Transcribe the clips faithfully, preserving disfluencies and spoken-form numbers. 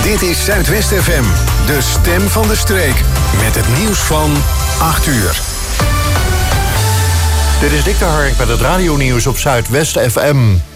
Dit is Zuidwest F M, de stem van de streek. Met het nieuws van acht uur. Dit is Dick de Hark met het radionieuws op Zuidwest F M.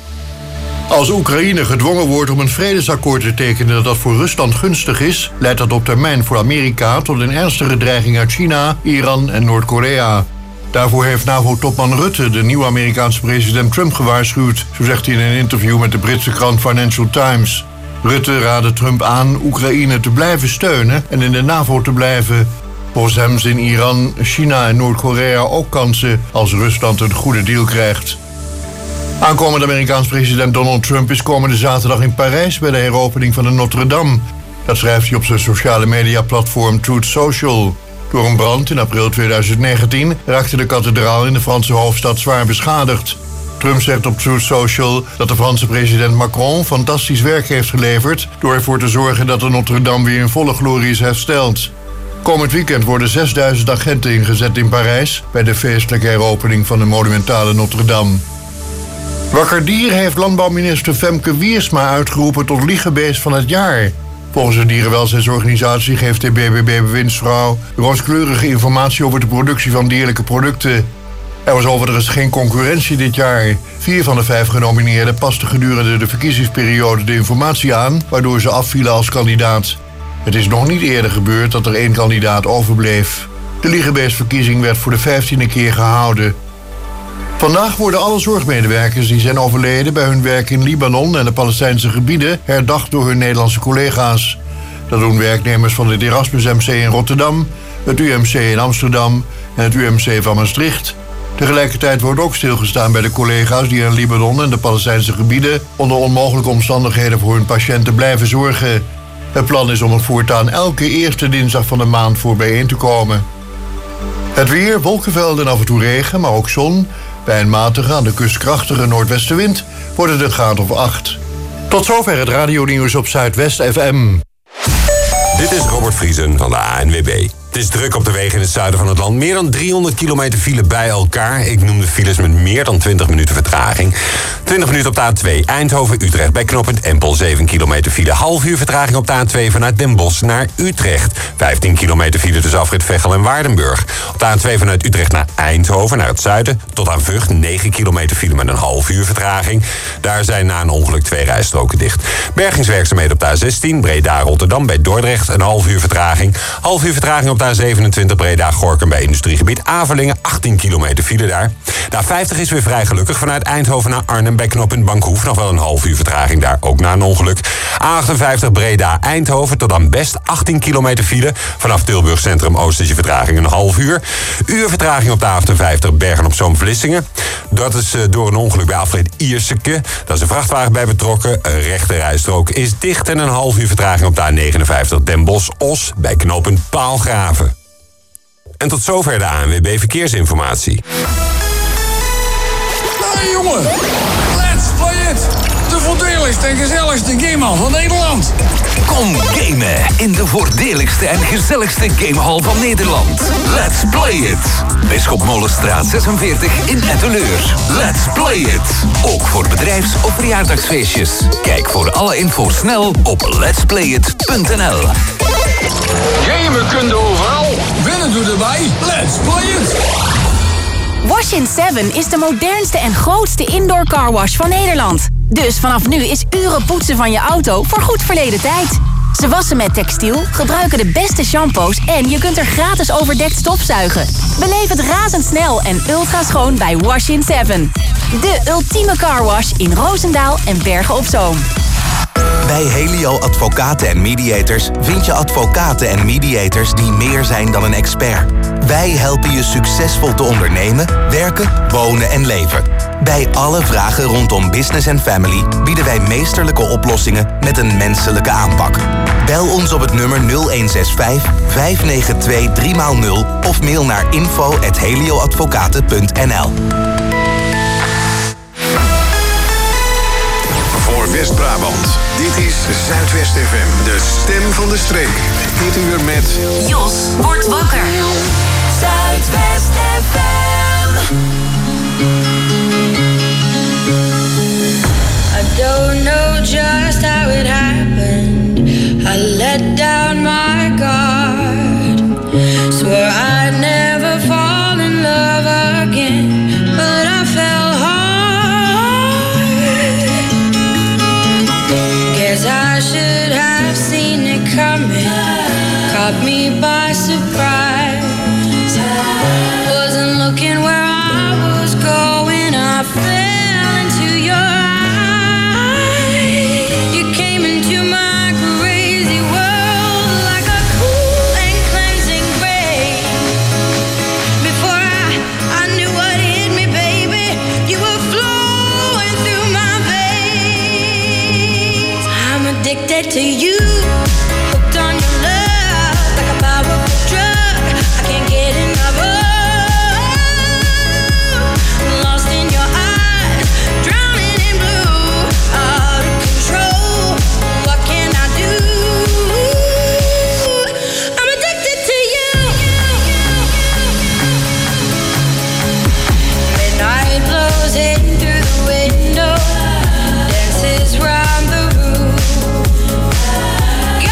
Als Oekraïne gedwongen wordt om een vredesakkoord te tekenen dat voor Rusland gunstig is, leidt dat op termijn voor Amerika tot een ernstige dreiging uit China, Iran en Noord-Korea. Daarvoor heeft NAVO-topman Rutte de nieuwe Amerikaanse president Trump gewaarschuwd, zo zegt hij in een interview met de Britse krant Financial Times. Rutte raadde Trump aan Oekraïne te blijven steunen en in de NAVO te blijven. Volgens hem zien Iran, China en Noord-Korea ook kansen als Rusland een goede deal krijgt. Aankomende Amerikaans president Donald Trump is komende zaterdag in Parijs bij de heropening van de Notre-Dame. Dat schrijft hij op zijn sociale mediaplatform Truth Social. Door een brand in april tweeduizend negentien raakte de kathedraal in de Franse hoofdstad zwaar beschadigd. Trump zegt op Truth Social dat de Franse president Macron fantastisch werk heeft geleverd door ervoor te zorgen dat de Notre-Dame weer in volle glorie is hersteld. Komend weekend worden zesduizend agenten ingezet in Parijs bij de feestelijke heropening van de monumentale Notre-Dame. Wakker Dier heeft landbouwminister Femke Wiersma uitgeroepen tot liegebeest van het jaar. Volgens de dierenwelzijnsorganisatie geeft de B B B-bewindsvrouw rooskleurige informatie over de productie van dierlijke producten. Er was overigens geen concurrentie dit jaar. Vier van de vijf genomineerden pasten gedurende de verkiezingsperiode de informatie aan, waardoor ze afvielen als kandidaat. Het is nog niet eerder gebeurd dat er één kandidaat overbleef. De liegebeestverkiezing werd voor de vijftiende keer gehouden. Vandaag worden alle zorgmedewerkers die zijn overleden bij hun werk in Libanon en de Palestijnse gebieden herdacht door hun Nederlandse collega's. Dat doen werknemers van het Erasmus M C in Rotterdam, het U M C in Amsterdam en het U M C van Maastricht. Tegelijkertijd wordt ook stilgestaan bij de collega's die in Libanon en de Palestijnse gebieden onder onmogelijke omstandigheden voor hun patiënten blijven zorgen. Het plan is om er voortaan elke eerste dinsdag van de maand voor bijeen te komen. Het weer, wolkenvelden en af en toe regen, maar ook zon. Bij een matige, aan de kust krachtige noordwestenwind wordt het een graad of acht. Tot zover het radionieuws op Zuidwest F M. Dit is Robert Vriesen van de A N W B. Het is druk op de wegen in het zuiden van het land. Meer dan driehonderd kilometer file bij elkaar. Ik noem de files met meer dan twintig minuten vertraging. twintig minuten op de A twee Eindhoven-Utrecht. Bij knooppunt Empel zeven kilometer file. Half uur vertraging op de A twee vanuit Den Bosch naar Utrecht. vijftien kilometer file tussen afrit Veghel en Waardenburg. Op de A twee vanuit Utrecht naar Eindhoven, naar het zuiden. Tot aan Vught negen kilometer file met een half uur vertraging. Daar zijn na een ongeluk twee rijstroken dicht. Bergingswerkzaamheden op de A zestien Breda-Rotterdam bij Dordrecht. Een half uur vertraging. Half uur vertraging op de A zevenentwintig Breda-Gorkum bij industriegebied Avelingen. achttien kilometer file daar. De A vijftig is weer vrij gelukkig vanuit Eindhoven naar Arnhem bij knooppunt Bankhoef. Nog wel een half uur vertraging daar, ook na een ongeluk. A achtenvijftig Breda-Eindhoven tot aan Best. achttien kilometer file. Vanaf Tilburg Centrum Oosterse vertraging een half uur. Uur vertraging op de A achtenvijftig Bergen-op-Zoom-Vlissingen. Dat is uh, door een ongeluk bij afrit Ierseke. Daar is een vrachtwagen bij betrokken. Een rechte rijstrook is dicht en een half uur vertraging op de A negenenvijftig Den Bosch-Os bij knooppunt Paalgraven. En tot zover de A N W B Verkeersinformatie. Hey jongen, let's play it! De voordeligste en gezelligste gamehal van Nederland. Kom gamen in de voordeligste en gezelligste gamehal van Nederland. Let's play it! Bisschop Molenstraat zesenveertig in Etteleur. Let's play it! Ook voor bedrijfs- of verjaardagsfeestjes. Kijk voor alle info snel op lets play it punt n l. Gamen kun je overal, winnen doe erbij. Let's play it! Wash-in seven is de modernste en grootste indoor carwash van Nederland. Dus vanaf nu is uren poetsen van je auto voor goed verleden tijd. Ze wassen met textiel, gebruiken de beste shampoos en je kunt er gratis overdekt stofzuigen. Beleef het razendsnel en ultra schoon bij Wash-in seven. De ultieme carwash in Roosendaal en Bergen op Zoom. Bij Helio Advocaten en Mediators vind je advocaten en mediators die meer zijn dan een expert. Wij helpen je succesvol te ondernemen, werken, wonen en leven. Bij alle vragen rondom business en family bieden wij meesterlijke oplossingen met een menselijke aanpak. Bel ons op het nummer nul een zes vijf, vijf negen twee, drie nul of mail naar info at helioadvocaten punt n l. Voor West-Brabant, dit is Zuidwest F M, de stem van de streek. Dit uur met Jos wordt wakker. Zuidwest F M. I don't know just how it happened. I coming, caught me by surprise. Wasn't looking where I was going, I fell into your eyes. You came into my crazy world like a cool and cleansing rain. Before I, I knew what hit me, baby, you were flowing through my veins. I'm addicted to you, hooked on your love, like a powerful drug. I can't get enough of. Lost in your eyes, drowning in blue, out of control. What can I do? I'm addicted to you. Midnight blows in through the window, dances round the room.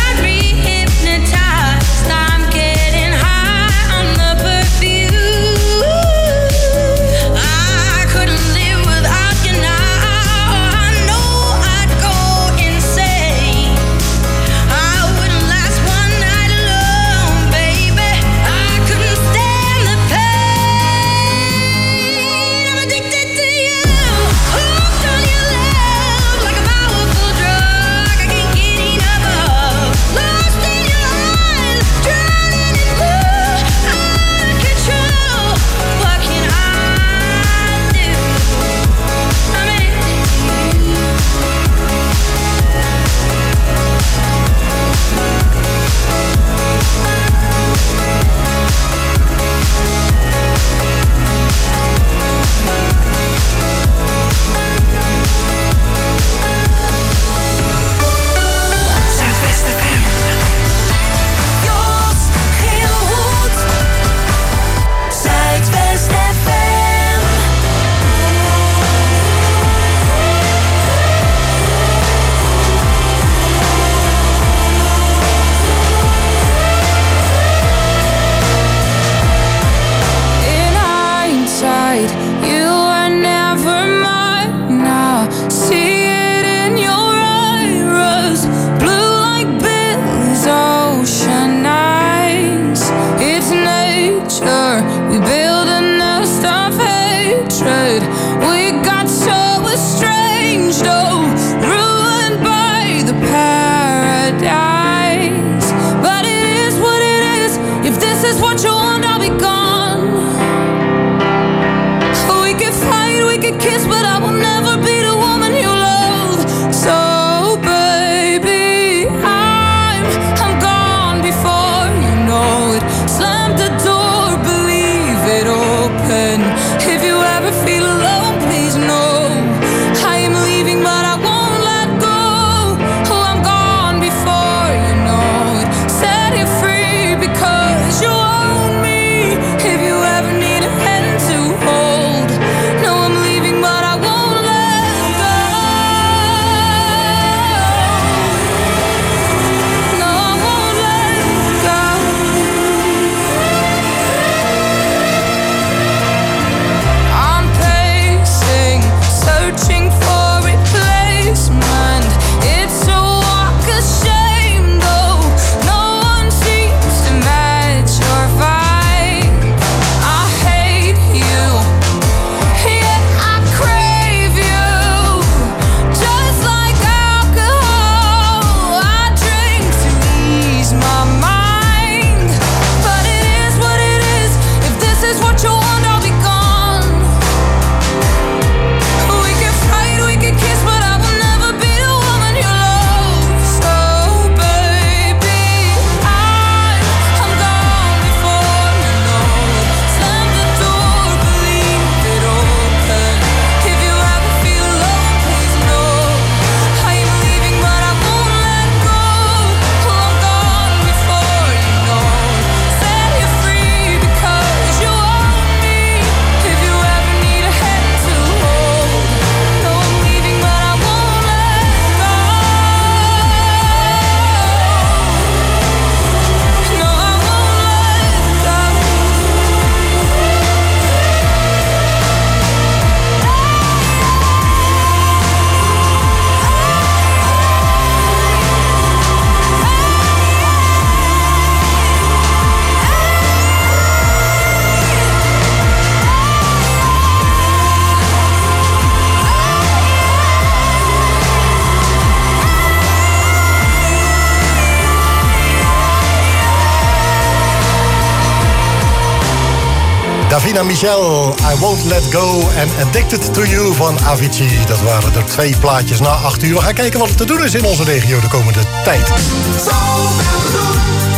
Davina Michel, I Won't Let Go en Addicted to You van Avicii. Dat waren er twee plaatjes na acht uur. We gaan kijken wat er te doen is in onze regio de komende tijd. Zoveel te doen.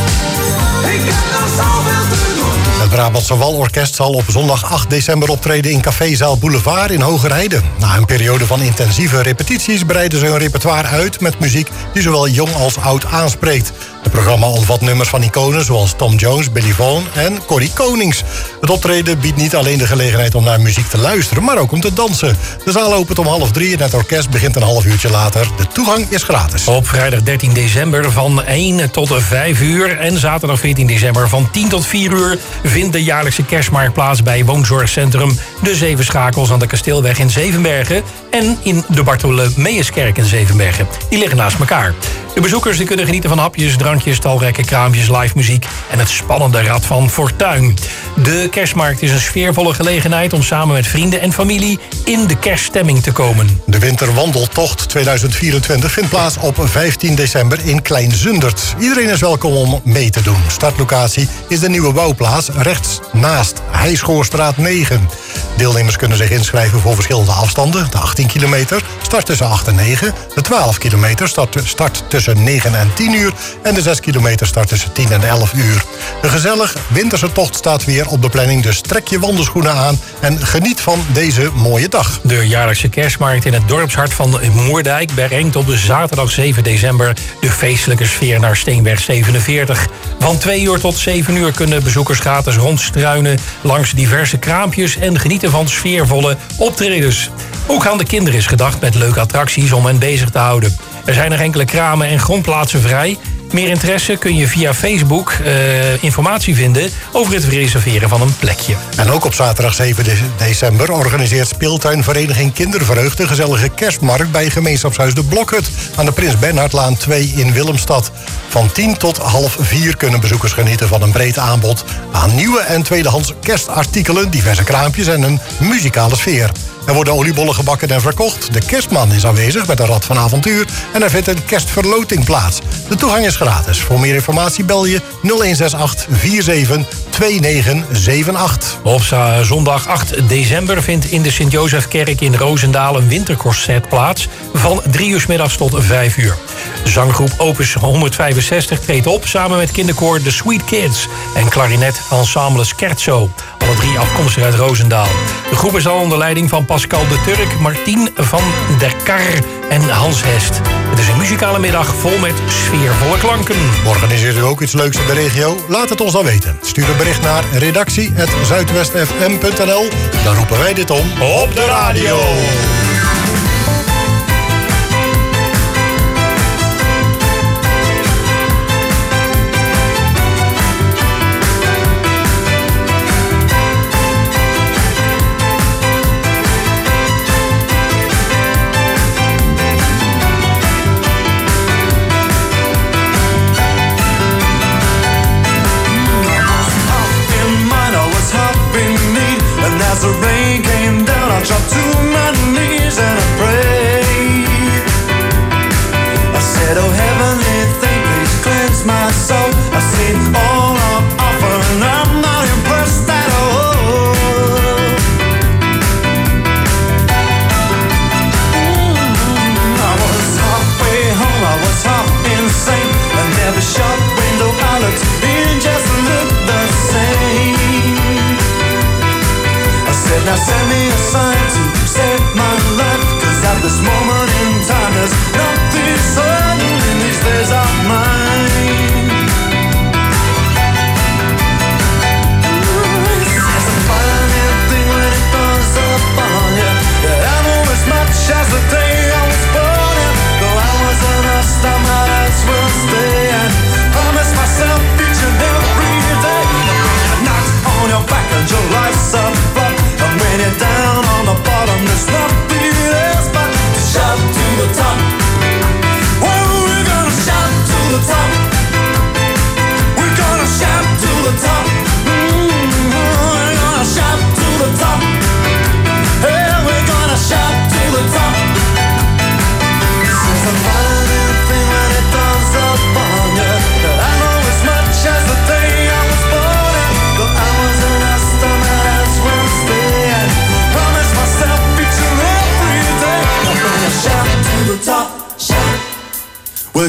Ik heb nog zoveel te doen. Het Brabantse Walorkest zal op zondag acht december optreden in Cafézaal Boulevard in Hogerheide. Na een periode van intensieve repetities breiden ze hun repertoire uit met muziek die zowel jong als oud aanspreekt. Het programma omvat nummers van iconen zoals Tom Jones, Billy Vaughan en Corrie Konings. Het optreden biedt niet alleen de gelegenheid om naar muziek te luisteren, maar ook om te dansen. De zaal opent om half drie en het orkest begint een half uurtje later. De toegang is gratis. Op vrijdag dertien december van één tot vijf uur en zaterdag veertien december van tien tot vier uur... vindt de jaarlijkse kerstmarkt plaats bij woonzorgcentrum De Zeven Schakels aan de Kasteelweg in Zevenbergen en in de Bartholomeuskerk in Zevenbergen. Die liggen naast elkaar. De bezoekers die kunnen genieten van hapjes, drankjes, talrijke kraampjes, live muziek en het spannende Rad van Fortuin. De kerstmarkt is een sfeervolle gelegenheid om samen met vrienden en familie in de kerststemming te komen. De Winterwandeltocht tweeduizend vierentwintig vindt plaats op vijftien december in Klein Zundert. Iedereen is welkom om mee te doen. Startlocatie is de nieuwe bouwplaats rechts naast Heijschoorstraat negen. Deelnemers kunnen zich inschrijven voor verschillende afstanden. De achttien kilometer start tussen acht en negen. De twaalf kilometer start, start tussen negen en tien uur. En de zes kilometer start tussen tien en elf uur. De gezellig winterse tocht staat weer op de planning. Dus trek je wandelschoenen aan en geniet van deze mooie dag. De jaarlijkse kerstmarkt in het dorpshart van Moerdijk brengt op de zaterdag zeven december de feestelijke sfeer naar Steenweg zevenenveertig. Van twee uur tot zeven uur kunnen bezoekers gratis rondstruinen langs diverse kraampjes en genieten van sfeervolle optredens. Ook aan de kinderen is gedacht met leuke attracties om hen bezig te houden. Er zijn nog enkele kramen en grondplaatsen vrij. Meer interesse kun je via Facebook uh, informatie vinden over het reserveren van een plekje. En ook op zaterdag zeven december organiseert speeltuinvereniging Kindervreugde een gezellige kerstmarkt bij gemeenschapshuis De Blokhut aan de Prins Bernhardlaan twee in Willemstad. Van tien tot half vier kunnen bezoekers genieten van een breed aanbod aan nieuwe en tweedehands kerstartikelen, diverse kraampjes en een muzikale sfeer. Er worden oliebollen gebakken en verkocht. De kerstman is aanwezig met een rad van avontuur. En er vindt een kerstverloting plaats. De toegang is gratis. Voor meer informatie bel je nul een zes acht vier zeven twee negen zeven acht. Op zondag acht december vindt in de Sint-Jozefkerk in Roosendaal een winterconcert plaats. Van drie uur 's middags tot vijf uur. De zanggroep Opus honderdvijfenzestig treedt op samen met kinderkoor The Sweet Kids en klarinet ensemble Scherzo. Alle drie afkomstig uit Roosendaal. De groep is al onder leiding van Pascal de Turk, Martien van der Kar en Hans Hest. Het is een muzikale middag vol met sfeervolle klanken. Organiseert u ook iets leuks in de regio? Laat het ons dan weten. Stuur een bericht naar redactie apenstaartje zuidwest f m punt n l. Dan roepen wij dit om op de radio. As the rain came down, I dropped to my knees.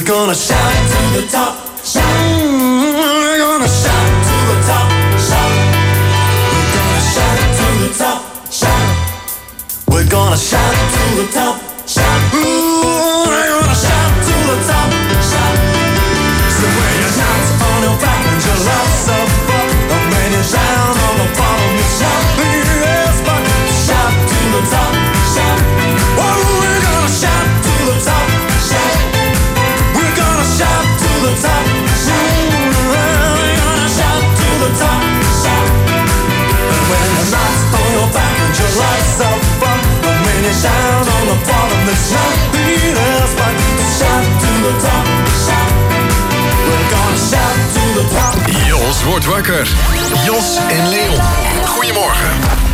We're gonna shout to the top, shout. We're gonna shout to the top, shout. We're gonna shout to the top, shout. We're gonna shout to the top, shout. Ooh, we're gonna shout to the top, shout. So when you shout on your back and your love's up front, and when you shout on the bottom, you shout. Yes, but shout to the top, shout. Oh, we're gonna shout to the top, shout. We're gonna shout to the top, shout. We're gonna shout to the top, shout. And when the knocks on your back and your life's up front, and when you shout on the bottom, then shout. Yes, but shout to the top, shout. We're gonna shout to the top. Jos wordt wakker. Jos en Leon. Goedemorgen.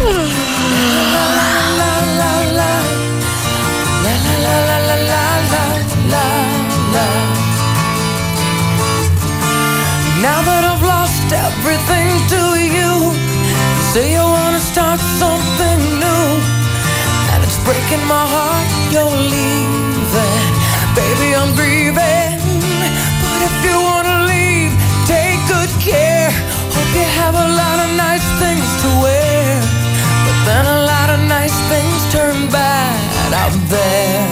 Now that I've lost everything to you, you say you wanna start something new, and it's breaking my heart you're leaving. Baby, I'm grieving, but if you wanna leave, take good care. Hope you have a lot of nice things to wear, but then a lot of nice things turn bad out there.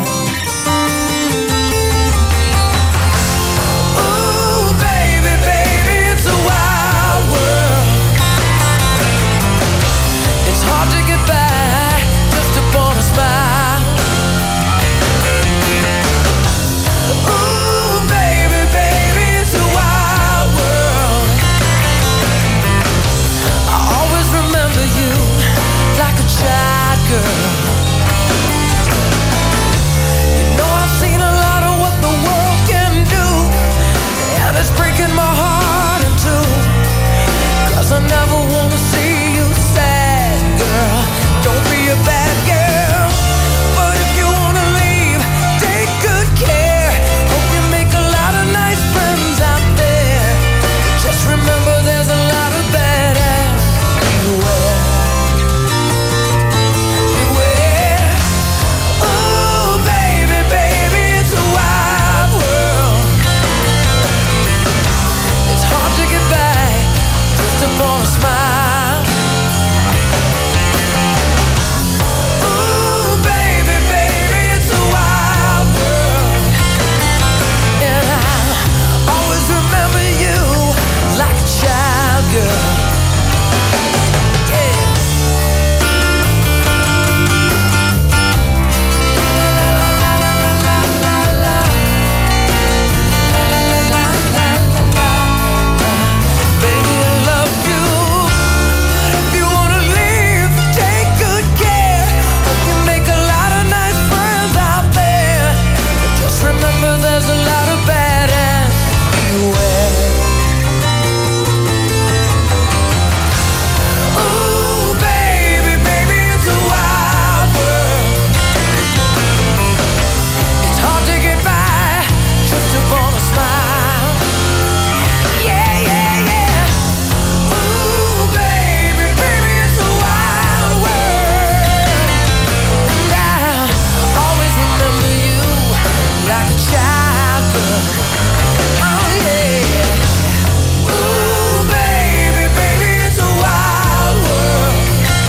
Hard to get by just upon a smile. Ooh, baby, baby, it's a wild world. I always remember you like a child girl. You know I've seen a lot of what the world can do, and it's breaking my heart in two, 'cause I never wanna see you sad, girl. Don't be a bad girl, but if you wanna leave, take good care. Hope you make a lot of nice friends out there. Just remember there's a lot of badass beware. Beware. Ooh, baby, baby, it's a wild world. It's hard to get back just upon a smile. Ooh, baby, baby, it's a wild world. And I always remember you like a child girl. Yeah. Baby, I love you. If you wanna leave, take good care. Hope you make a lot of nice friends out there. But just remember there's a lot of badass beware. Ooh, baby, baby, it's a wild world. It's hard to get by just upon a smile. Yeah, yeah, yeah. Ooh, baby, baby, it's a wild world. And I always remember you like a child girl. Oh, yeah. Ooh, baby, baby, it's a wild world.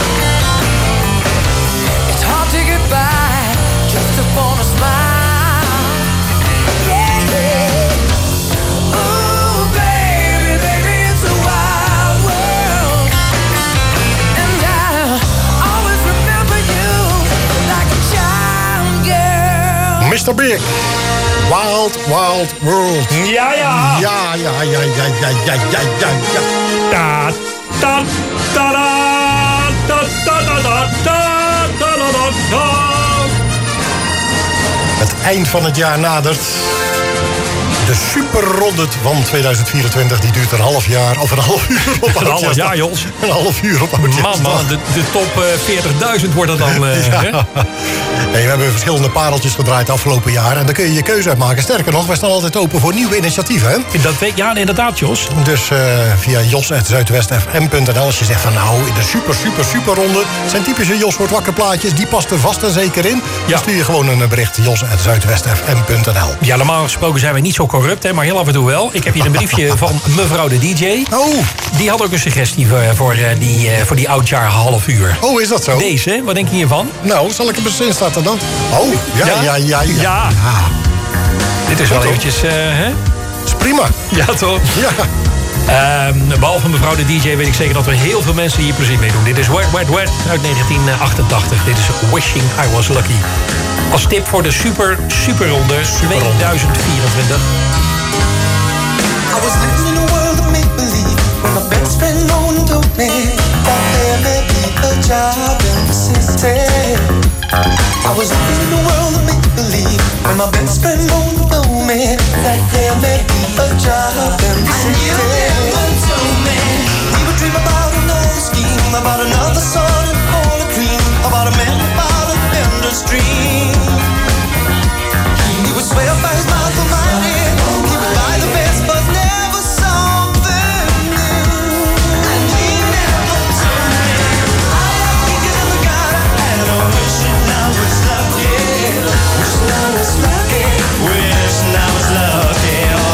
It's hard to get by just upon a smile. Yeah, yeah. Ooh, baby, baby, it's a wild world. And I always remember you like a child girl. mister Big. Wild, wild world. Ja, ja. Ja, ja, ja, ja, ja, ja, ja, ja, ja. Ta, ta, ta, ta, ta, ta, ta, ta, ta, ta, ta. Het eind van het jaar nadert. De Super Rocket van tweeduizend vierentwintig die duurt een half jaar. Of een half uur op Een half jaar, Jos. Een half uur op Man, man, de, de top uh, veertigduizend wordt dat dan. Uh, ja. Hey, we hebben verschillende pareltjes gedraaid afgelopen jaar. En daar kun je je keuze uit maken. Sterker nog, wij staan altijd open voor nieuwe initiatieven. Hè? Dat weet, ja, inderdaad, Jos. Dus uh, via jos at zuidwest f m punt n l als je zegt van nou, in de super, super, super ronde zijn typische Jos wordt wakker plaatjes. Die past er vast en zeker in. Ja. Dan stuur je gewoon een bericht jos at zuidwest f m punt n l. Ja, normaal gesproken zijn wij niet zo corrupt, hè, maar heel af en toe wel. Ik heb hier een briefje van mevrouw de D J. Oh. Die had ook een suggestie voor, voor, uh, die, uh, voor die oudjaar half uur. Oh, is dat zo? Deze, wat denk je hiervan? Nou, zal ik hem eens instarten dan? Oh, ja, ja, ja, ja. ja. ja. ja. Dit is wel eventjes, uh, hè? Dat is prima. Ja, toch? Ja. Uh, behalve mevrouw de D J weet ik zeker dat er heel veel mensen hier plezier mee doen. Dit is Wet Wet Wet uit negentien achtentachtig. Dit is Wishing I Was Lucky. Als tip voor de super, super ronde tweeduizend vierentwintig. I was living in a world of make-believe when my best friend no one told me that there may be a job in the city. I was living in a world of make-believe when my best friend no one told me that there may be a job in the city. And you never told me. We would dream about another scheme, about another sun and all a cream, about a man about a vendor's dream. He would swear by his mouth almighty, he would buy the best but never something new. And he never told me I like kicking in the gutter and I wishing I was lucky, wishing I was lucky, wishing I was lucky.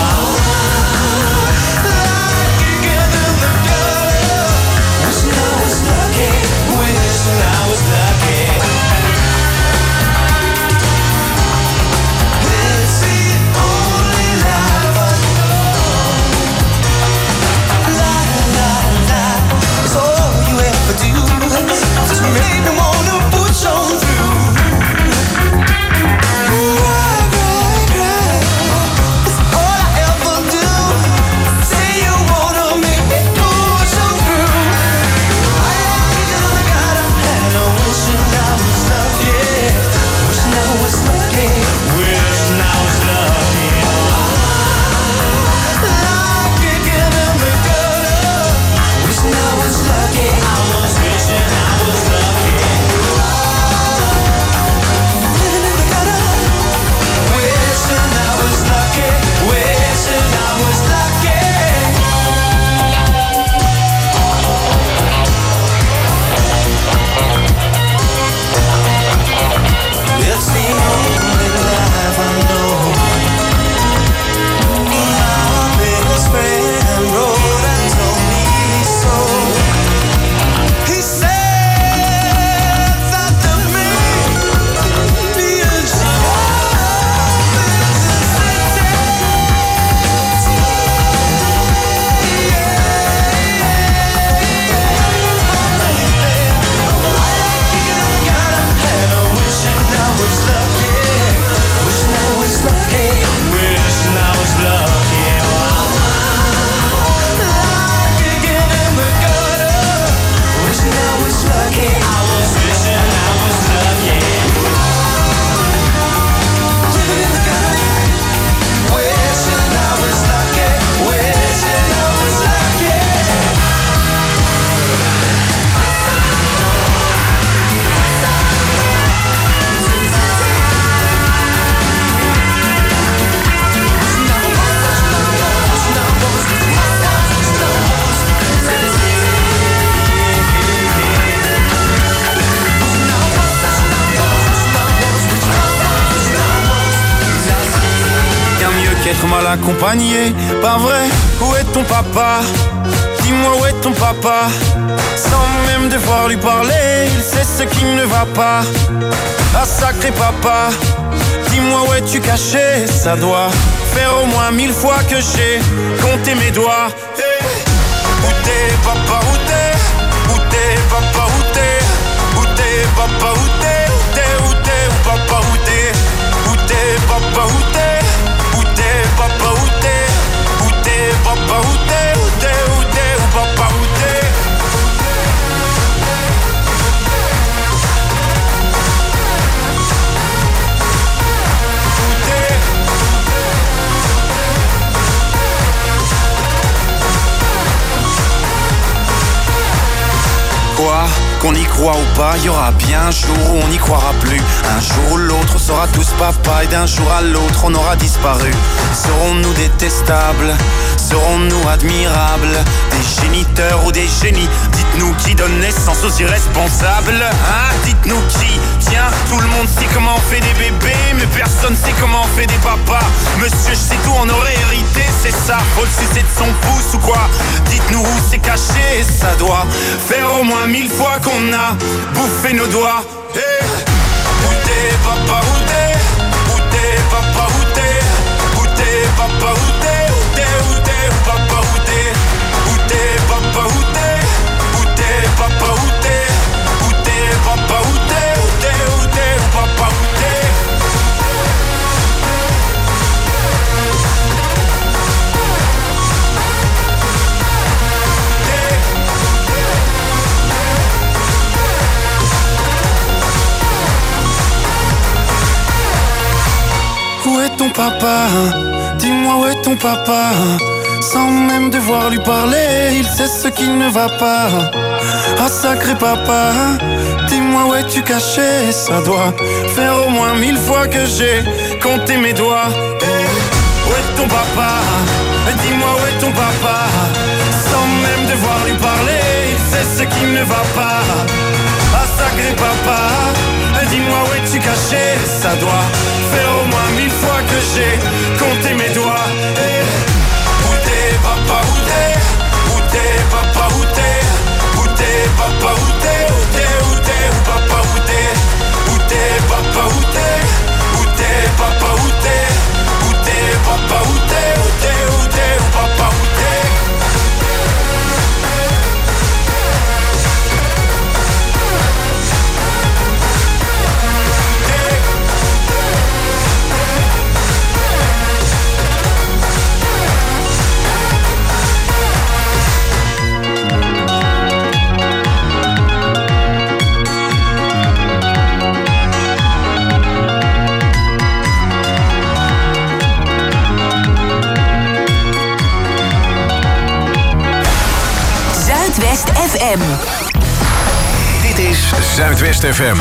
Mal accompagné, pas vrai, où est ton papa? Dis-moi où est ton papa? Sans même devoir lui parler, il sait ce qui ne va pas. Ah sacré papa, dis-moi où es-tu caché? Ça doit faire au moins mille fois que j'ai compté mes doigts. Hey. Où t'es papa, où t'es? Où t'es papa, où t'es? Où t'es papa, où t'es? Où t'es, où t'es, où papa, où t'es? Où t'es papa, où t'es? Papa où t'es, où t'es, papa où t'es, où t'es, où t'es, où papa où t'es. Quoi? Qu'on y croit ou pas, y aura bien un jour où on n'y croira plus. Un jour ou l'autre, on sera tous papa, et d'un jour à l'autre, on aura disparu. Serons-nous détestables? Serons-nous admirables? Des géniteurs ou des génies? Dites-nous qui donne naissance aux irresponsables, hein? Dites-nous qui? Tiens, tout le monde sait comment on fait des bébés, mais personne sait comment on fait des papas. Monsieur, je sais tout, on aurait hérité, c'est ça. Faut le sucer de son pouce ou quoi? Dites-nous où c'est caché, ça doit faire au moins mille fois qu'on a bouffé nos doigts. Hey. Où t'es, papa, où t'es? Où t'es, papa, où t'es? Où t'es, papa, où t'es? Où t'es, où t'es, où papa, où t'es? Où t'es, papa, où t'es? Où t'es, papa, où t'es? Où t'es, papa, où t'es? Où t'es, où t'es, où papa, où t'es? Où est ton papa? Dis-moi où est ton papa? Sans même devoir lui parler, il sait ce qui ne va pas. Ah sacré papa, dis-moi où es-tu caché? Ça doit faire au moins mille fois que j'ai compté mes doigts. Hey, où est ton papa? Dis-moi où est ton papa? Sans même devoir lui parler, il sait ce qui ne va pas. Ah sacré papa, dis-moi où es-tu caché? Ça doit faire au moins mille fois que j'ai compté mes doigts. Hey, où t'es papa, où t'es? Où t'es papa, où t'es? Où t'es papa, où t'es? Où t'es, où t'es, où papa, où t'es? Où t'es papa, où t'es? Où t'es papa, où t'es? Où t'es papa, où t'es? Où t'es, où t'es, où papa, où t'es? Zuidwest F M. Dit is Zuidwest F M.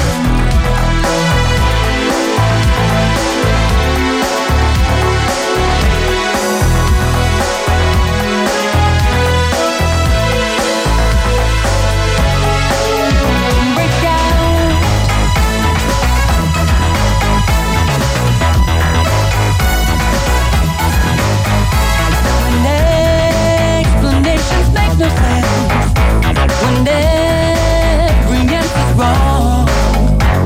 No sense when every answer's wrong.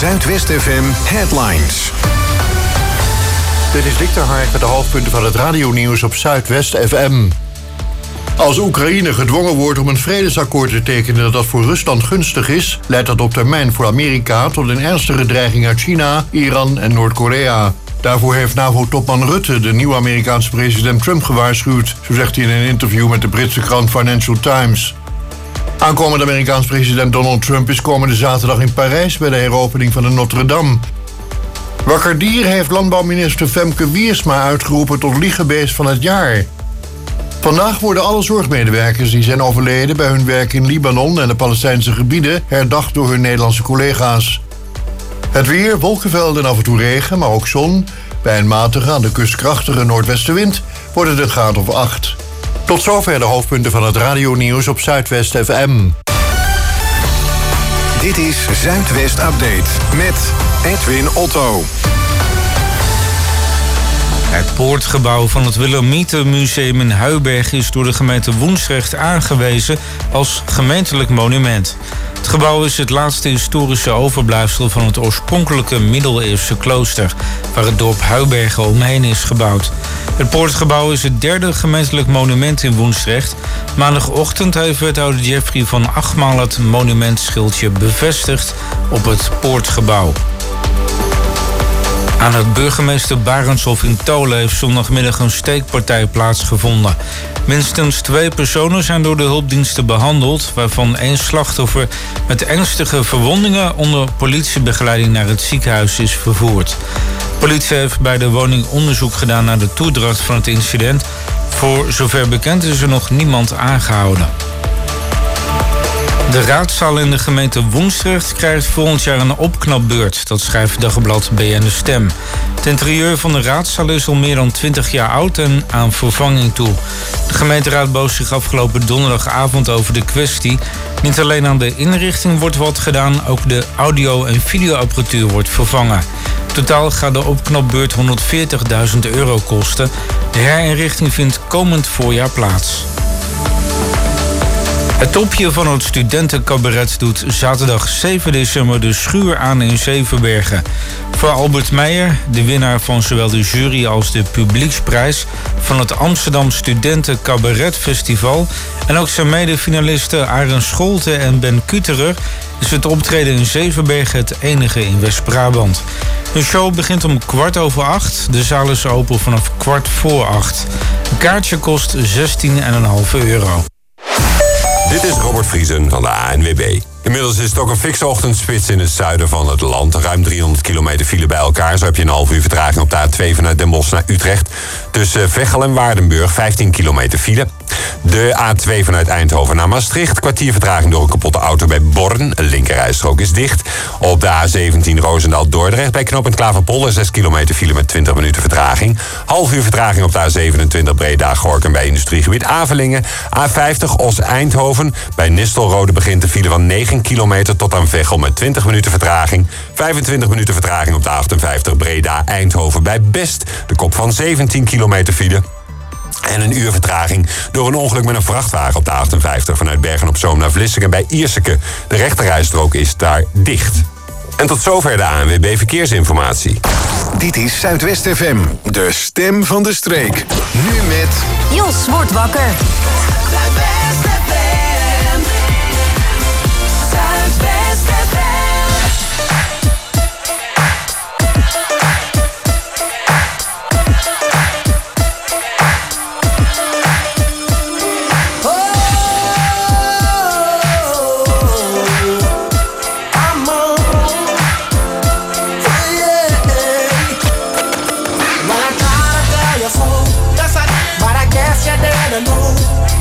Zuidwest F M Headlines. Dit is Dick ter Hark met de hoofdpunten van het radionieuws op Zuidwest F M. Als Oekraïne gedwongen wordt om een vredesakkoord te tekenen dat voor Rusland gunstig is, leidt dat op termijn voor Amerika tot een ernstige dreiging uit China, Iran en Noord-Korea. Daarvoor heeft NAVO-topman Rutte de nieuwe Amerikaanse president Trump gewaarschuwd, zo zegt hij in een interview met de Britse krant Financial Times. Aankomende Amerikaans president Donald Trump is komende zaterdag in Parijs bij de heropening van de Notre-Dame. Wakker Dier heeft landbouwminister Femke Wiersma uitgeroepen tot liegebeest van het jaar. Vandaag worden alle zorgmedewerkers die zijn overleden bij hun werk in Libanon en de Palestijnse gebieden herdacht door hun Nederlandse collega's. Het weer, wolkenvelden en af en toe regen, maar ook zon. Bij een matige, aan de kust krachtige noordwestenwind wordt het een graad of acht. Tot zover de hoofdpunten van het radionieuws op Zuidwest F M. Dit is Zuidwest Update met Edwin Otto. Het poortgebouw van het Willemietenmuseum in Huiberg is door de gemeente Woensdrecht aangewezen als gemeentelijk monument. Het gebouw is het laatste historische overblijfsel van het oorspronkelijke middeleeuwse klooster, waar het dorp Huibergen omheen is gebouwd. Het poortgebouw is het derde gemeentelijk monument in Woensdrecht. Maandagochtend heeft wethouder Jeffrey van Achmaal het monumentschildje bevestigd op het poortgebouw. Aan het burgemeester Barentshof in Tolen heeft zondagmiddag een steekpartij plaatsgevonden. Minstens twee personen zijn door de hulpdiensten behandeld, waarvan één slachtoffer met ernstige verwondingen onder politiebegeleiding naar het ziekenhuis is vervoerd. Politie heeft bij de woning onderzoek gedaan naar de toedracht van het incident. Voor zover bekend is er nog niemand aangehouden. De raadzaal in de gemeente Woensdrecht krijgt volgend jaar een opknapbeurt. Dat schrijft Dagblad B N De Stem. Het interieur van de raadzaal is al meer dan twintig jaar oud en aan vervanging toe. De gemeenteraad bood zich afgelopen donderdagavond over de kwestie. Niet alleen aan de inrichting wordt wat gedaan, ook de audio- en videoapparatuur wordt vervangen. Totaal gaat de opknapbeurt honderdveertigduizend euro kosten. De herinrichting vindt komend voorjaar plaats. Het topje van het studentencabaret doet zaterdag zeven december de schuur aan in Zevenbergen. Voor Albert Meijer, de winnaar van zowel de jury als de publieksprijs van het Amsterdam Studenten Cabaret Festival, en ook zijn medefinalisten Arend Scholte en Ben Kuterer, is het optreden in Zevenbergen het enige in West-Brabant. De show begint om kwart over acht. De zaal is open vanaf kwart voor acht. Een kaartje kost zestien komma vijf euro. Dit is Robert Vriesen van de A N W B. Inmiddels is het ook een fikse ochtendspits in het zuiden van het land. Ruim driehonderd kilometer file bij elkaar. Zo heb je een half uur vertraging op de A twee vanuit Den Bosch naar Utrecht. Tussen Veghel en Waardenburg, vijftien kilometer file. De A twee vanuit Eindhoven naar Maastricht. Kwartier vertraging door een kapotte auto bij Born. Een linkerrijstrook is dicht. Op de A zeventien Roosendaal-Dordrecht bij knooppunt Klaverpolder. zes kilometer file met twintig minuten vertraging. Half uur vertraging op de A zevenentwintig Breda-Gorkum bij industriegebied Avelingen. A vijftig Os-Eindhoven. Bij Nistelrode begint de file van negen kilometer tot aan Veghel met twintig minuten vertraging. vijfentwintig minuten vertraging op de achtenvijftig Breda-Eindhoven bij Best. De kop van zeventien kilometer file. En een uur vertraging door een ongeluk met een vrachtwagen op de achtenvijftig vanuit Bergen-op-Zoom naar Vlissingen bij Ierseke. De rechterrijstrook is daar dicht. En tot zover de A N W B Verkeersinformatie. Dit is Zuidwest F M, de stem van de streek. Nu met... Jos wordt wakker. Zuidwest F M. Zuidwest F M. But I guess you didn't know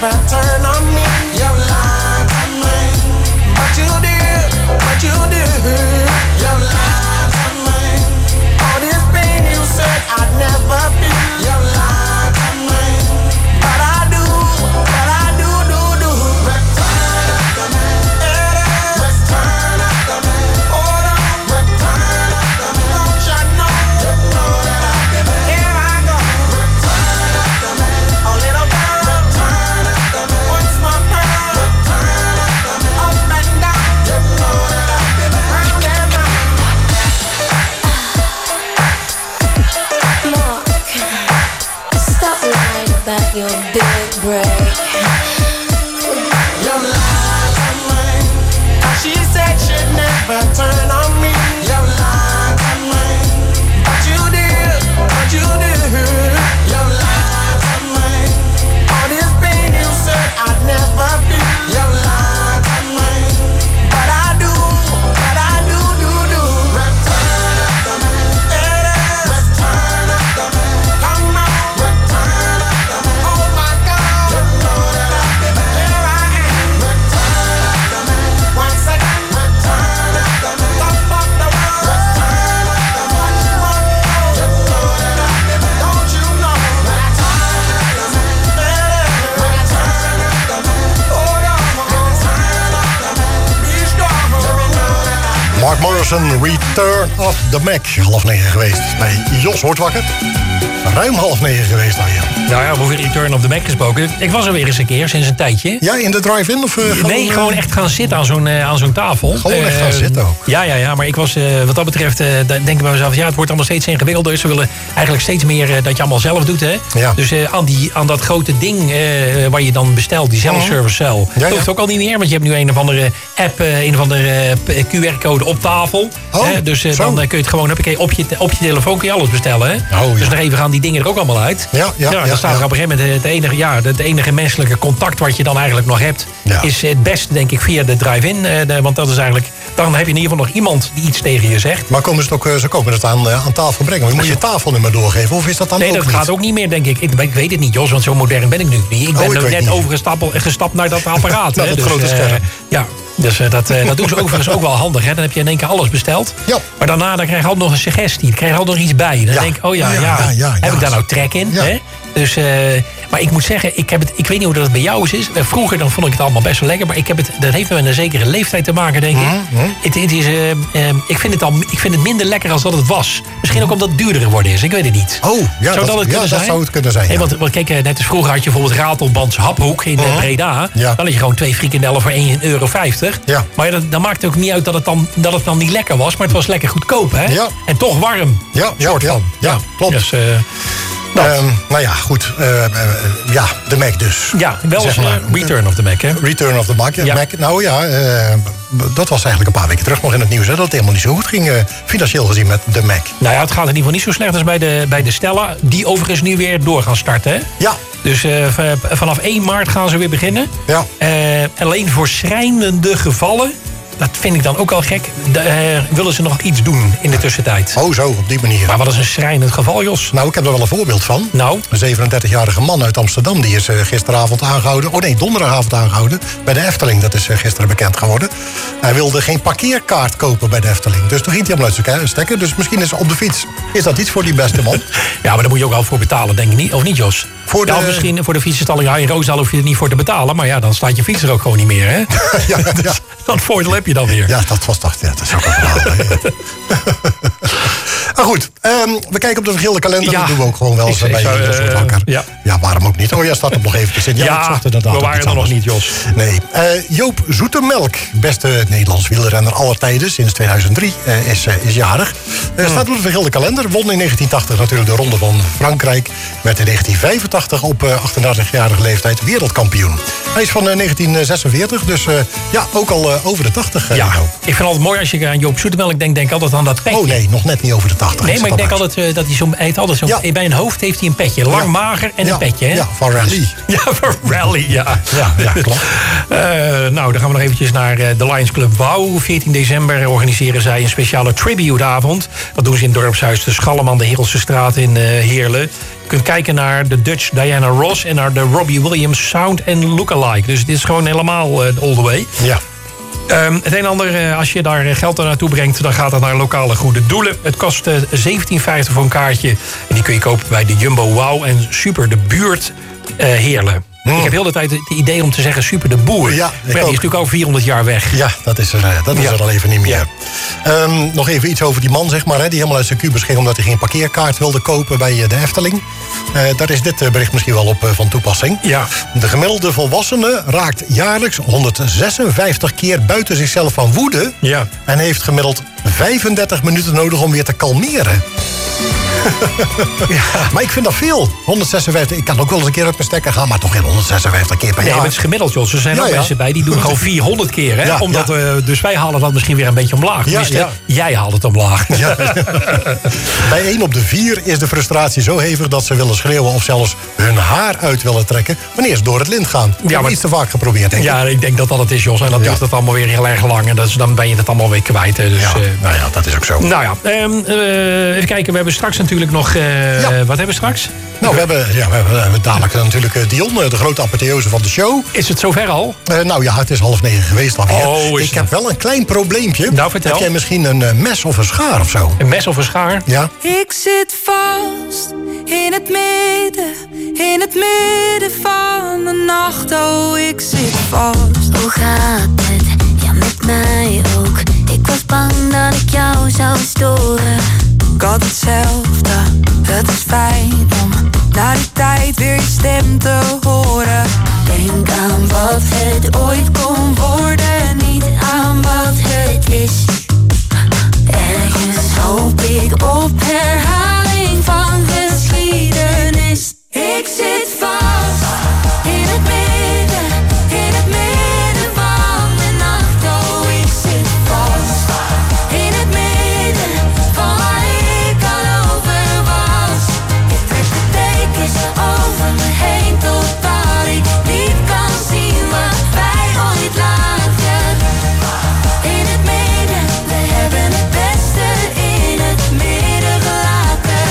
never turn on me. You lied to me, but you did, but you did. You lied to me. All this pain you said I'd never feel. You lied to me, but I do, but I do, do, do. Return to me, return to me. Hold on, return to me. Don't you know? You know that I give it. Here I go. Return to me, a little girl. Return to me, once more girl. Return to me, up and down. You know that I give it. Round and round. Mark, stop lying about your big break. You lied to me. She said she'd never turn on me. You lied to me, but you did, but you did. You lied to me. All this pain you said I'd never feel. You lied to me, but I do, but I do, do, do. Return to me, return to me. Come on, return to me. Oh my God, you know that I give it. Here I am. Return to me, once again. Return to me, top of the world. Return to me, once more. You know that I give it. Don't you know? Return to me, return to me. Hold on, return to me. Be strong. You know that I Mark Morrison, Return of the Mac. Half negen geweest bij Jos Wordt Wakker. Ruim half negen geweest dan, ja. Nou ja, over Return of the Mac gesproken. Ik was er weer eens een keer, sinds een tijdje. Ja, in de drive-in? Of, uh, nee, gewoon, uh, gewoon echt gaan zitten aan zo'n uh, aan zo'n tafel. Gewoon echt gaan Uh, zitten ook. Ja, ja, ja, maar ik was, uh, wat dat betreft, uh, denk ik bij mezelf, ja, het wordt allemaal steeds ingewikkelder. Ze willen eigenlijk steeds meer uh, dat je allemaal zelf doet, hè. Ja. Dus uh, aan, die, aan dat grote ding uh, waar je dan bestelt, die self-service cel, Ja, dat ja. hoeft ook al niet meer. Want je hebt nu een of andere app, uh, een of andere uh, Q R-code op tafel. Oh, hè? Dus uh, zo. dan uh, kun je het gewoon, hoppakee, op je, op je telefoon kun je alles bestellen, hè. Oh, ja. Dus nog even gaan die dingen er ook allemaal uit. Ja, ja, dan ja, staat er ja. op een gegeven moment het enige, ja, het enige menselijke contact wat je dan eigenlijk nog hebt, Ja. is het beste, denk ik, via de drive-in. eh, de- Want dat is eigenlijk, dan heb je in ieder geval nog iemand die iets tegen je zegt. Maar komen ze het ook, uh, ze komen het aan, uh, aan tafel brengen. Maar moet je je tafelnummer doorgeven? Of is dat dan Nee, ook dat niet? gaat ook niet meer, denk ik. ik. Ik weet het niet, Jos, want zo modern ben ik nu niet. Ik ben ik er weet net niet. overgestapt gestapt naar dat apparaat. Naar hè. dat grote eh, scherm. ja, dus eh, dat, eh, dat doen ze overigens ook wel handig. Hè. Dan heb je in één keer alles besteld. Ja. Maar daarna dan krijg je altijd nog een suggestie. Dan krijg je altijd nog iets bij. Dan Ja. denk ik, oh ja, Ja, ja, ja, ja, heb ja. ik daar nou trek in? Ja. Hè? Dus, eh, maar ik moet zeggen, ik, heb het, ik weet niet hoe dat bij jou is. Eh, Vroeger dan vond ik het allemaal best wel lekker. Maar ik heb het, dat heeft met een zekere leeftijd te maken, denk ik. Mhm, Het, het is, eh, eh, ik, vind het al, ik vind het minder lekker als dat het was. Misschien ook omdat het duurder geworden is. Ik weet het niet. Oh, ja, zou dat, dat, het ja, kunnen dat zijn? zou het kunnen zijn. Hey, ja. want, want kijk, eh, net als vroeger had je bijvoorbeeld Ratelbans Haphoek in uh Breda. Ja. Dan had je gewoon twee frikandellen voor één euro vijftig. Ja. Maar ja, dat, dan maakt het ook niet uit dat het, dan, dat het dan niet lekker was. Maar het was lekker goedkoop, hè? Ja. En toch warm. Ja, ja, soort ja, van. ja, klopt. Dus, eh, Ehm, nou ja, goed. Eh, eh, ja, de Mac dus. ja, wel Zeg eens maar. eh, Return of the Mac, hè? Return of the Mac. Ja. Mac nou ja, eh, dat was eigenlijk een paar weken terug nog in het nieuws. Hè, dat het helemaal niet zo goed ging, eh, financieel gezien, met de Mac. Nou ja, het gaat in ieder geval niet zo slecht als bij de, bij de Stella. Die overigens nu weer door gaan starten, hè? Ja. Dus eh, v- vanaf één maart gaan ze weer beginnen. Ja. Eh, alleen voor schrijnende gevallen, dat vind ik dan ook al gek, de, eh, willen ze nog iets doen in de tussentijd. Oh zo, op die manier. Maar wat is een schrijnend geval, Jos? Nou, ik heb er wel een voorbeeld van. Nou? Een zevenendertigjarige man uit Amsterdam. Die is eh, gisteravond aangehouden. Oh nee, donderdagavond aangehouden. Bij de Efteling. Dat is eh, gisteren bekend geworden. Hij wilde geen parkeerkaart kopen bij de Efteling. Dus toen ging hij hem uit zijn stekker. Dus misschien is op de fiets. Is dat iets voor die beste man? Ja, maar daar moet je ook wel voor betalen, denk ik niet. Of niet, Jos? Voor de- Ja, of misschien voor de fietsenstalling. Ja, in Roosendaal hoef je er niet voor te betalen. Maar ja, dan staat je fiets er ook gewoon niet meer, hè? ja, ja. Dat voordeel heb je dan weer. Ja, dat was toch. Ja, dat is ook een verhaal. hè. Maar goed, ehm, we kijken op de vergilde kalender. Ja. Dat doen we ook gewoon wel eens Ik- ik bij zou, Jos Wordt eh, Wakker. ja. Ja, waarom ook niet? Oh ja, staat er nog eventjes in. Ja, Ja, ik zocht inderdaad we op waren iets er nog anders. niet, Jos. Nee. Eh, Joop Zoetemelk, beste Nederlands wielrenner aller tijden, sinds tweeduizend drie, eh, is, eh, is jarig. Eh, Staat op de vergilde kalender. Won in negentien tachtig natuurlijk de Ronde van Frankrijk. Werd in negentien vijfentachtig op eh, achtendertigjarige leeftijd wereldkampioen. Hij is van eh, negentien zesenveertig, dus eh, ja, ook al eh, over de tachtig. eh, Ja, Joop. ik vind het altijd mooi als je aan Joop Zoetemelk denkt, denk ik altijd aan dat petje. Oh nee, nog net niet over de tachtig. Nee, maar ik denk altijd uh, dat hij zo'n... Hij heeft altijd zo'n... Ja. Bij een hoofd heeft hij een petje. Lang, ja. mager en ja. een petje, hè? Ja, van Rally. Ja, van Rally, ja. Ja, ja klopt. uh, nou, dan gaan we nog eventjes naar uh, de Lions Club Wouw. veertien december organiseren zij een speciale tributeavond. Dat doen ze in het dorpshuis de Schalleman, de Herelse Straat in uh, Heerlen. Je kunt kijken naar de Dutch Diana Ross en naar de Robbie Williams Sound and Lookalike. Dus dit is gewoon helemaal uh, all the way. Ja. Um, het een en ander, uh, als je daar geld naartoe brengt, dan gaat het naar lokale goede doelen. Het kost uh, zeventien vijftig voor een kaartje. En die kun je kopen bij de Jumbo Wow en Super de Buurt uh, Heerlen. Hmm. Ik heb heel de tijd het idee om te zeggen Super de Boer. Ja, maar die is natuurlijk al vierhonderd jaar weg. Ja, dat is er, dat is ja. er al even niet meer. Ja. Um, nog even iets over die man, zeg maar, hè, die helemaal uit zijn kubus ging omdat hij geen parkeerkaart wilde kopen bij de Efteling. Uh, daar is dit bericht misschien wel op uh, van toepassing. Ja. De gemiddelde volwassene raakt jaarlijks honderdzesenvijftig keer buiten zichzelf van woede. Ja. En heeft gemiddeld vijfendertig minuten nodig om weer te kalmeren. Ja. Maar ik vind dat veel. honderdzesenvijftig. Ik kan ook wel eens een keer op mijn stekker gaan, maar toch geen honderdzesenvijftig keer per nee, jaar. Nee, het is gemiddeld, Jos. Er zijn ja, ook ja. mensen bij die doen gewoon vierhonderd keer. Hè? Ja, Omdat, ja. Uh, dus wij halen dat misschien weer een beetje omlaag. Ja, ja. Jij haalt het omlaag. Ja. Bij één op de vier is de frustratie zo hevig dat ze willen schreeuwen of zelfs hun haar uit willen trekken wanneer ze door het lint gaan. Dat ja, maar iets te vaak geprobeerd, denk ik. Ja, ik denk dat dat het is, Jos. En dan ja. duurt het allemaal weer heel erg lang. En dus dan ben je het allemaal weer kwijt. Dus, ja, uh, nou ja, dat is ook zo. Nou ja, um, uh, even kijken. We hebben straks natuurlijk nog... Uh, ja. Wat hebben we straks? Nou, we hebben, ja, we hebben, we hebben dadelijk natuurlijk uh, Dion, de grote apotheose van de show. Is het zover al? Uh, nou ja, het is half negen geweest alweer. Oh, ik heb wel een klein probleempje. Nou, vertel. Heb jij misschien een uh, mes of een schaar of zo? Een mes of een schaar? Ja. Ik zit vast in het midden, in het midden van de nacht. Oh, ik zit vast. Hoe gaat het? Ja, met mij ook. Ik was bang dat ik jou zou storen. Ik had hetzelfde, het is fijn om na die tijd weer je stem te horen. Denk aan wat het ooit kon worden, niet aan wat het is. Ergens hoop ik op herhaling van geschiedenis. Ik zit vast in het midden, in het midden van de nacht. Oh, ik zit vast in het midden van waar ik al over was. Ik trek de dekens over me heen totdat ik niet kan zien wat wij ooit lagen. In het midden, we hebben het beste in het midden gelaten.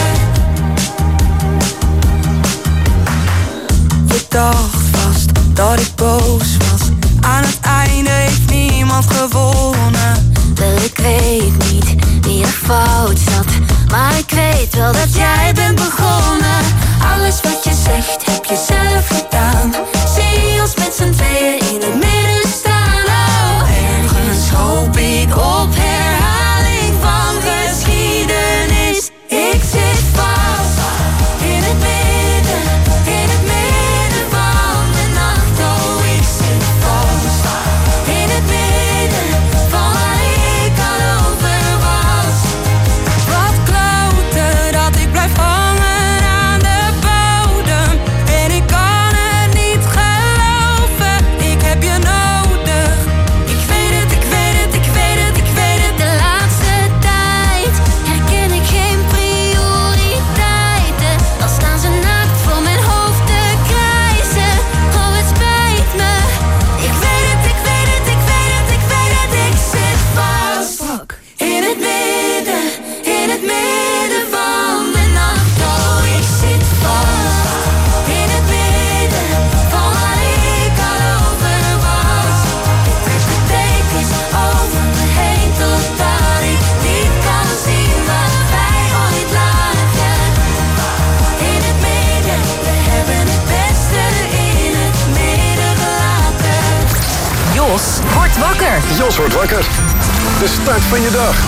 Je dacht vast dat ik boos was. Aan het einde heeft niemand gewonnen. Wel, ik weet niet wie er fout zat, maar ik weet wel dat jij bent begonnen. Alles wat je zegt heb je zelf gedaan. Zie ons met z'n tweeën in het midden staan. Oh, ergens hoop ik op herhaling van geschiedenis. Ik zit vast in het midden, in het midden van de nacht. Oh, ik zit vast in het midden van waar ik al over was. Wat kloten dat ik blijf hangen aan de bodem. En ik kan het niet geloven, ik heb je nodig. Ik weet het, ik weet het, ik weet het, ik weet het. De laatste tijd herken ik geen prioriteiten. Dan staan ze naakt voor mijn hoofd te krijzen. Oh, het spijt me. Ik weet het, ik weet het, ik weet het, ik weet het. Ik zit vast in het midden, in het midden van de nacht. Oh, ik zit vast in het midden van waar ik al over was. Ik trek de dekens over me heen totdat ik niet kan zien wat wij ooit lagen. In het midden, we hebben het beste in het midden gelaten. Jos wordt wakker. Jos wordt wakker. De start van je dag.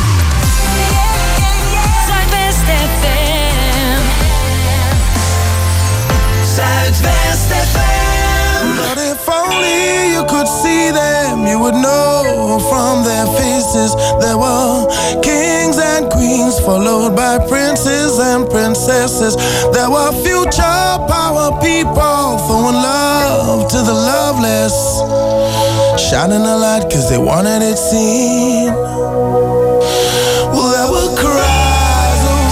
Zuidwest F M. Zuidwest F M. But if only you could see them, you would know from their faces there were kings and queens, followed by princes and princesses. There were future power people throwing love to the loveless, shining a light cause they wanted it seen. Well, there were cries of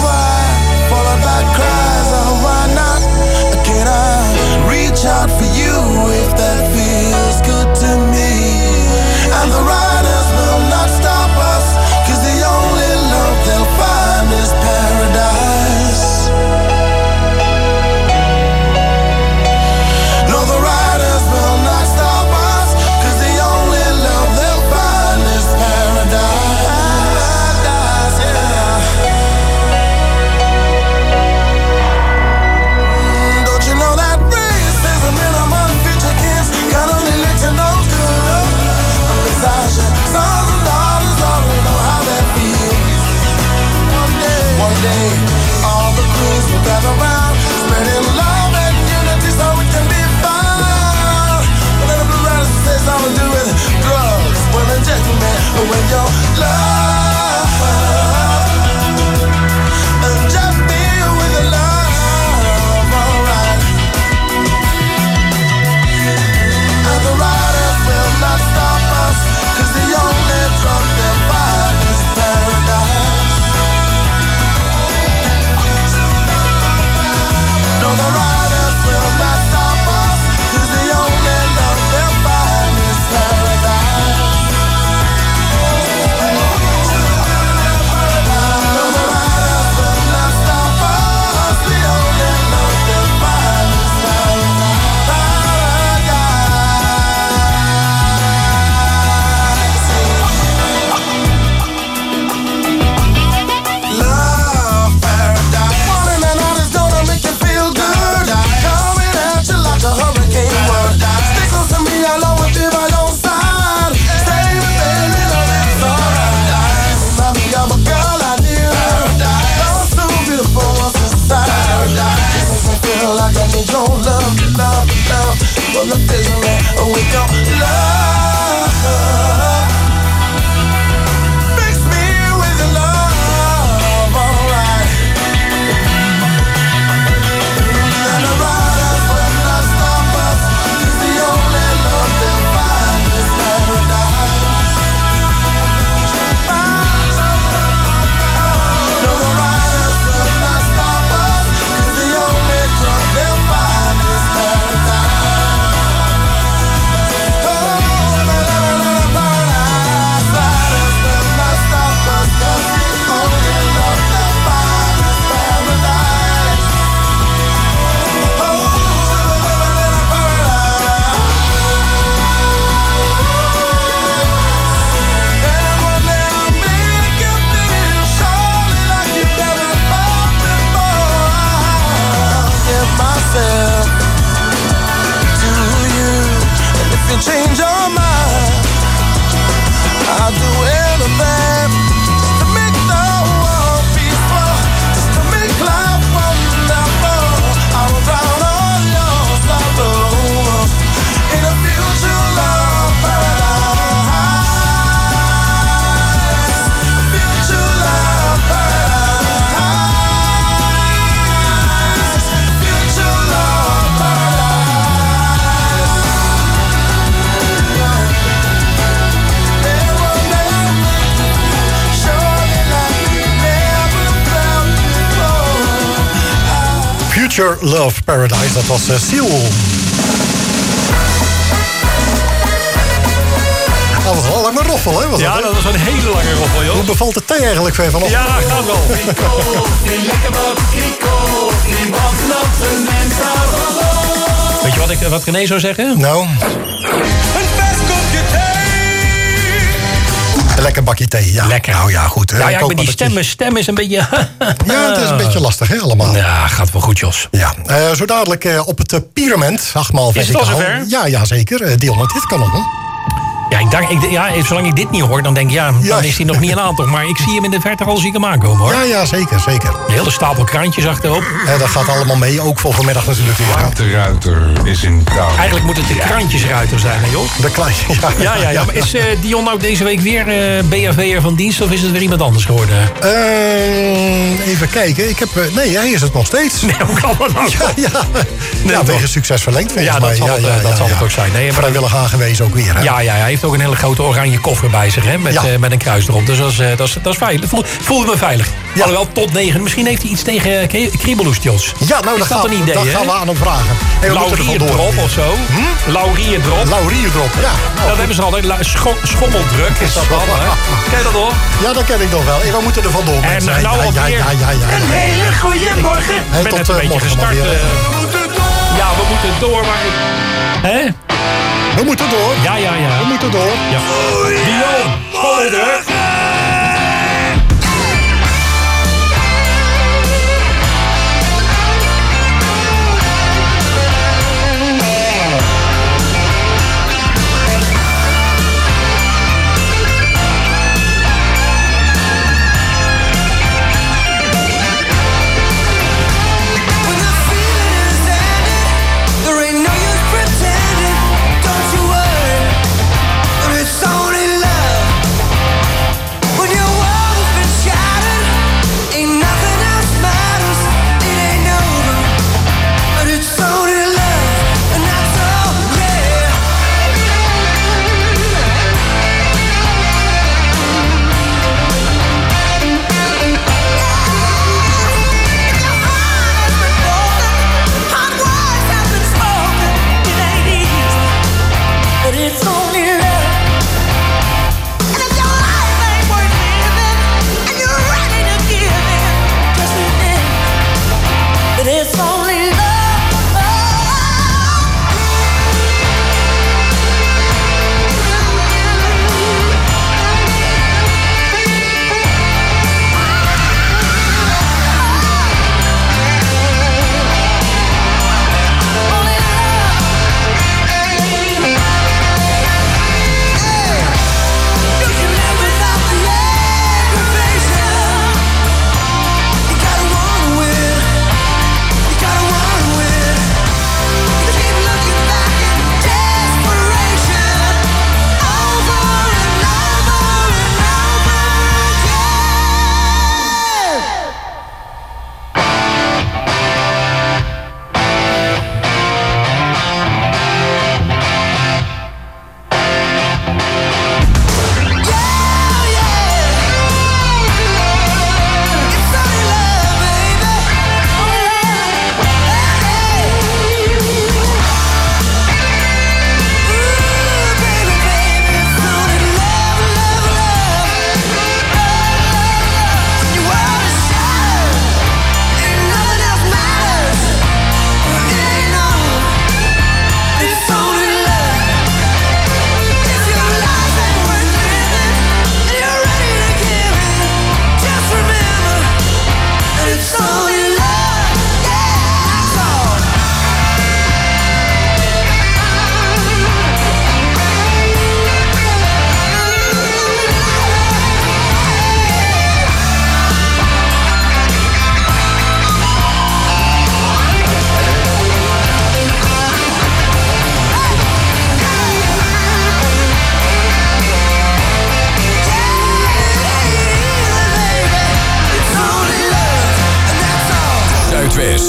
makes me feel like I need your love, love, love. Well, the misery with your love makes me with your love, alright. And the riders will not stop us. It's the only love they'll find is paradise. No, the riders will not stop us. It's the only drug they'll find is paradise. Oh, the paradise. Riders will not stop us. 'Cause the only love they'll find is paradise. Oh, the paradise. And one day I'll make you feel surely like you never felt before. I'll give myself to you, and if you change your mind, I'll do anything just to make the world peaceful, just to make life wonderful. I will drown all your sorrows in a future love paradise. Future love paradise. Future love paradise. There will never be surely like you never felt before. Future Love Paradise, dat was uh, Seal. Dat was wel een lange roffel, hè? Was Ja, hè? dat was een hele lange roffel, joh. Hoe bevalt de thee eigenlijk ver vanochtend? Ja, gaat wel. Weet je wat, ik, wat René zou zeggen? Nou, een lekker bakje thee, ja. Lekker. Nou ja, goed. hè. Ja, ja, hoop maar die dat je- stem, stem is een beetje... Ja, het is een beetje lastig, hè, allemaal. Ja, gaat wel goed, Jos. Ja, eh, zo dadelijk eh, op het uh, Pyramid, achtmaal Is het al verticaal. zover? Ja, ja, zeker. Uh, Dion, dit kan nog, hè? Ja, ik dacht, ik, ja, zolang ik dit niet hoor, dan denk ik, ja, Ja. dan is hij nog niet een aantocht. Maar ik zie hem in de verte al zie ik hem aankomen, hoor. Ja, ja, zeker, zeker. Een hele stapel krantjes achterop. Eh, dat gaat allemaal mee, ook voor vanmiddag natuurlijk weer. De Ruiter is in town. Eigenlijk moet het de krantjesruiter zijn, hè, Jos? De klein, ja. Ja, ja, ja. Maar is eh, Dion nou deze week weer eh B H V'er van dienst of is het weer iemand anders geworden? Eh, even kijken. Ik heb, eh, nee, hij is het nog steeds. Nee, hoe kan dat nou? Ja, ja. Nee, ja toch? wegen succes verlengd, volgens Ja, dat mij. zal het, eh, dat zal het ook zijn. Nee, maar- Vrijwillig aangewezen ook weer, hè? Ja, ja, hij heeft ook een hele grote oranje koffer bij zich, hè, met, Ja. eh, met een kruis erop. Dus dat is, eh, dat is, dat is veilig. Voel, voelde me veilig. Ja. Alhoewel, tot negen. Misschien heeft hij iets tegen uh, kriebelhoes, Jos. Ja, nou, is dat, dat gaan, een idee, dat hè? gaan we aan hem vragen. Hey, we moeten er vandoor. Laurierdrop of zo. Hm? Laurierdrop. Laurierdrop, ja. Nou, Dat hebben ze altijd. La- scho- schommeldruk is dat wel, hè? Ken je dat nog? Ja, dat ken ik nog wel. Hey, we moeten er vandoor. En mensen. nou ja, alweer ja, ja, ja, ja, een ja. hele goede morgen. Hey, Ik ben tot, net een eh, beetje morgen gestart. maar weer, hè. eh. Ja, we moeten door, maar... Hè? We moeten door. Ja, ja, ja. We moeten door. Ja. Dion, schommeldruk. When the feeling is ended, there ain't no use pretending. Don't you worry, it's only love.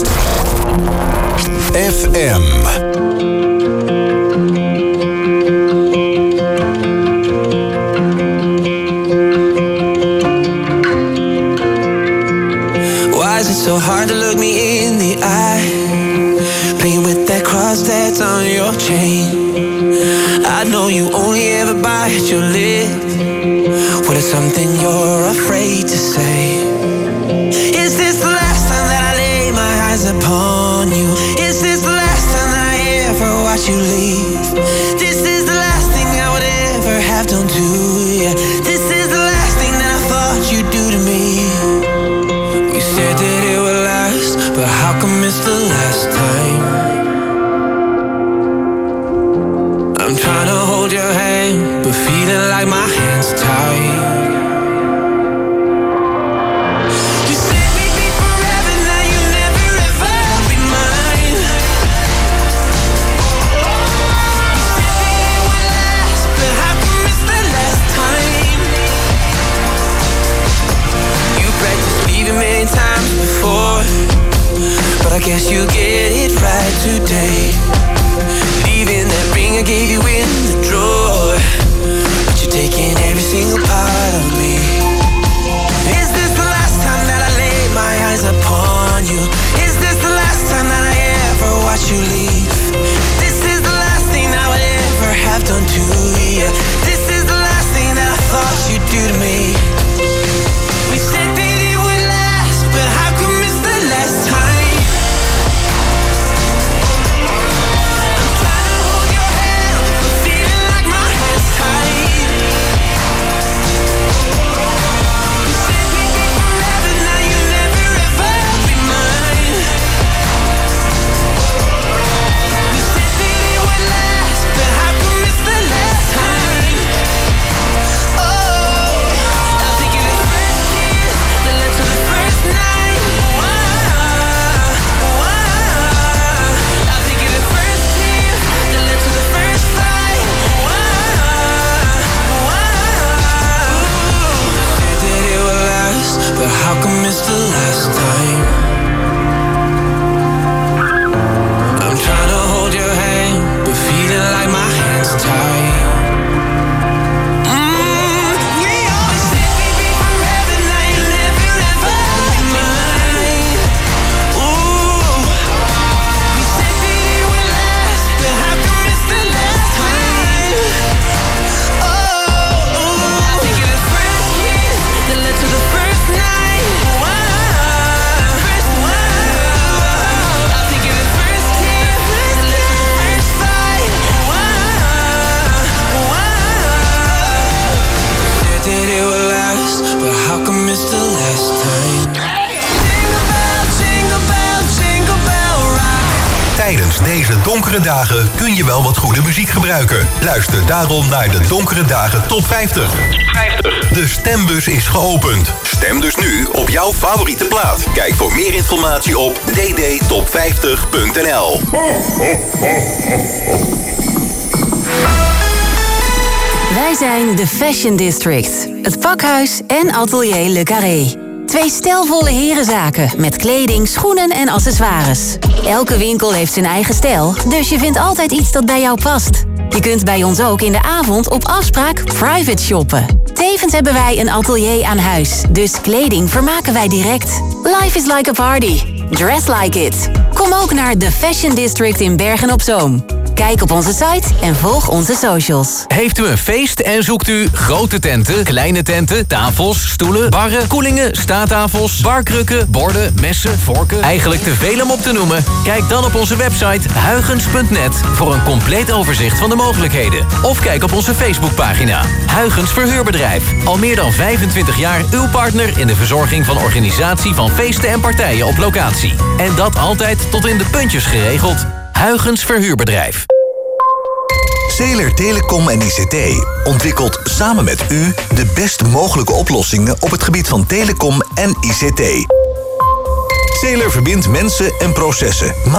Zuidwest. F M. Why is it so hard to look me in the eye? Playing with that cross that's on your chain. I know you only ever bite your lip. What is something you're afraid to say? Is this the last time that I lay my eyes upon you? Is this the last time that I ever watch you leave? This is the last thing I would ever have done to you. This is the last thing that I thought you'd do to me. You said that it would last, but how come it's the last time? I'm trying to hold your hand, but feeling like my hand's tied. You said we'd be forever, now you'll never ever be mine. You said that it would last, but how come it's the last time? You practiced leaving many times before, but I guess you get it right today. Leaving that ring I gave you in the drawer, but you're taking every single part of me. Is this the last time that I lay my eyes upon you? Is this the last time that I ever watch you leave? This is the last thing I would ever have done to you. This is the last thing that I thought you'd do to me. We said that it would last, but how come it's the last time? But how come it's the last time? I'm trying to hold your hand, but feeling like my hand's tied. Mm, we always said we'd be forever, now you'll never ever be mine. Ooh, we said that it would last, but how come it's the last time? Oh, ooh, I think you're the first kiss that led to the first night. Tijdens deze donkere dagen kun je wel wat goede muziek gebruiken. Luister daarom naar de Donkere Dagen Top vijftig. De stembus is geopend. Stem dus nu op jouw favoriete plaat. Kijk voor meer informatie op d d top vijftig punt n l. Wij zijn de Fashion District, het pakhuis en atelier Le Carré. Twee stijlvolle herenzaken met kleding, schoenen en accessoires. Elke winkel heeft zijn eigen stijl, dus je vindt altijd iets dat bij jou past. Je kunt bij ons ook in de avond op afspraak private shoppen. Tevens hebben wij een atelier aan huis, dus kleding vermaken wij direct. Life is like a party. Dress like it. Kom ook naar de Fashion District in Bergen op Zoom. Kijk op onze site en volg onze socials. Heeft u een feest en zoekt u grote tenten, kleine tenten, tafels, stoelen, barren, koelingen, staattafels, barkrukken, borden, messen, vorken? Eigenlijk te veel om op te noemen? Kijk dan op onze website huygens punt net voor een compleet overzicht van de mogelijkheden. Of kijk op onze Facebookpagina. Huygens Verhuurbedrijf. Al meer dan vijfentwintig jaar uw partner in de verzorging van organisatie van feesten en partijen op locatie. En dat altijd tot in de puntjes geregeld. Huygens Verhuurbedrijf. Zeeler Telecom en I C T ontwikkelt samen met u de best mogelijke oplossingen op het gebied van telecom en I C T. Zeeler verbindt mensen en processen.